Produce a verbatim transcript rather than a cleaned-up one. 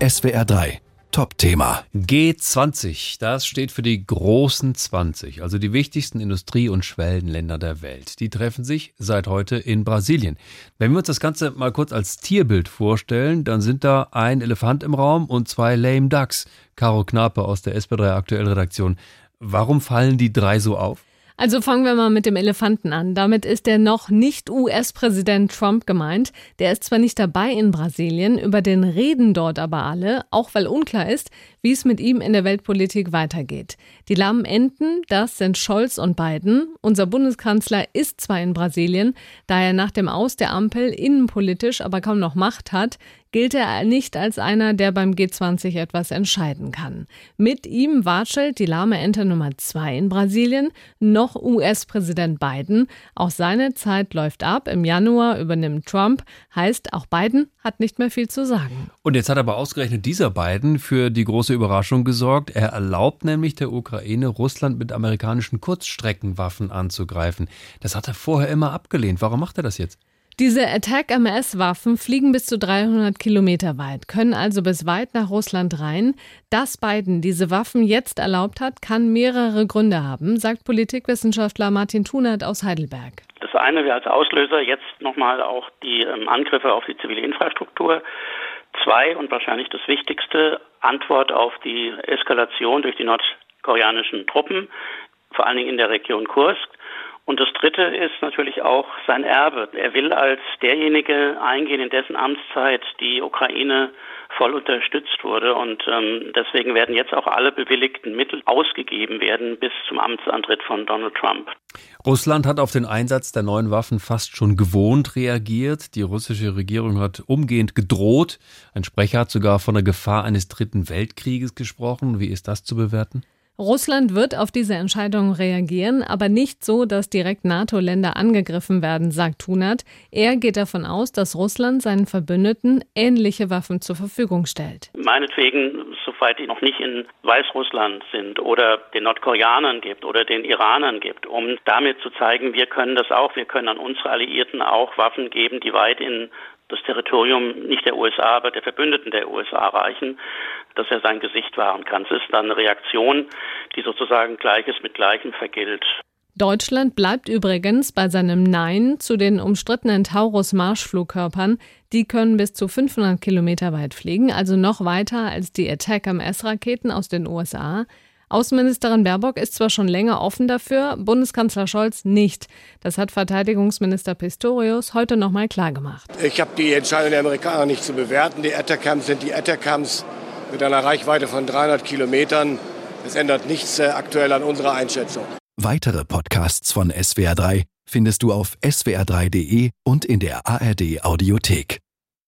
S W R drei Top-Thema. G zwanzig, das steht für die großen zwanzig, also die wichtigsten Industrie- und Schwellenländer der Welt. Die treffen sich seit heute in Brasilien. Wenn wir uns das Ganze mal kurz als Tierbild vorstellen, dann sind da ein Elefant im Raum und zwei lame ducks. Caro Knape aus der S W R drei Aktuell-Redaktion. Warum fallen die drei so auf? Also fangen wir mal mit dem Elefanten an. Damit ist der noch nicht U S-Präsident Trump gemeint. Der ist zwar nicht dabei in Brasilien, über den reden dort aber alle, auch weil unklar ist, wie es mit ihm in der Weltpolitik weitergeht. Die lahmen Enten, das sind Scholz und Biden. Unser Bundeskanzler ist zwar in Brasilien, da er nach dem Aus der Ampel innenpolitisch aber kaum noch Macht hat, gilt er nicht als einer, der beim G zwanzig etwas entscheiden kann. Mit ihm watschelt die lahme Ente Nummer zwei in Brasilien, noch U S-Präsident Biden. Auch seine Zeit läuft ab. Im Januar übernimmt Trump. Heißt, auch Biden hat nicht mehr viel zu sagen. Und jetzt hat aber ausgerechnet dieser Biden für die große Überraschung gesorgt. Er erlaubt nämlich der Ukraine, Russland mit amerikanischen Kurzstreckenwaffen anzugreifen. Das hat er vorher immer abgelehnt. Warum macht er das jetzt? Diese Attack-M S-Waffen fliegen bis zu dreihundert Kilometer weit, können also bis weit nach Russland rein. Dass Biden diese Waffen jetzt erlaubt hat, kann mehrere Gründe haben, sagt Politikwissenschaftler Martin Thunert aus Heidelberg. Das eine wäre als Auslöser jetzt nochmal auch die ähm, Angriffe auf die zivile Infrastruktur. Zwei, und wahrscheinlich das Wichtigste, Antwort auf die Eskalation durch die nordkoreanischen Truppen, vor allen Dingen in der Region Kursk. Und das Dritte ist natürlich auch sein Erbe. Er will als derjenige eingehen, in dessen Amtszeit die Ukraine voll unterstützt wurde. Und ähm, deswegen werden jetzt auch alle bewilligten Mittel ausgegeben werden bis zum Amtsantritt von Donald Trump. Russland hat auf den Einsatz der neuen Waffen fast schon gewohnt reagiert. Die russische Regierung hat umgehend gedroht. Ein Sprecher hat sogar von der Gefahr eines dritten Weltkrieges gesprochen. Wie ist das zu bewerten? Russland wird auf diese Entscheidung reagieren, aber nicht so, dass direkt NATO-Länder angegriffen werden, sagt Thunert. Er geht davon aus, dass Russland seinen Verbündeten ähnliche Waffen zur Verfügung stellt. Meinetwegen, soweit die noch nicht in Weißrussland sind oder den Nordkoreanern gibt oder den Iranern gibt, um damit zu zeigen, wir können das auch, wir können an unsere Alliierten auch Waffen geben, die weit in das Territorium nicht der U S A, aber der Verbündeten der U S A reichen, dass er sein Gesicht wahren kann. Es ist dann eine Reaktion, die sozusagen Gleiches mit Gleichem vergilt. Deutschland bleibt übrigens bei seinem Nein zu den umstrittenen Taurus-Marschflugkörpern. Die können bis zu fünfhundert Kilometer weit fliegen, also noch weiter als die Attack-M S-Raketen aus den U S A. Außenministerin Baerbock ist zwar schon länger offen dafür, Bundeskanzler Scholz nicht. Das hat Verteidigungsminister Pistorius heute noch mal klargemacht. Ich habe die Entscheidung der Amerikaner nicht zu bewerten. Die Atacams sind die Atacams mit einer Reichweite von dreihundert Kilometern. Es ändert nichts äh, aktuell an unserer Einschätzung. Weitere Podcasts von S W R drei findest du auf s w r drei punkt d e und in der A R D Audiothek.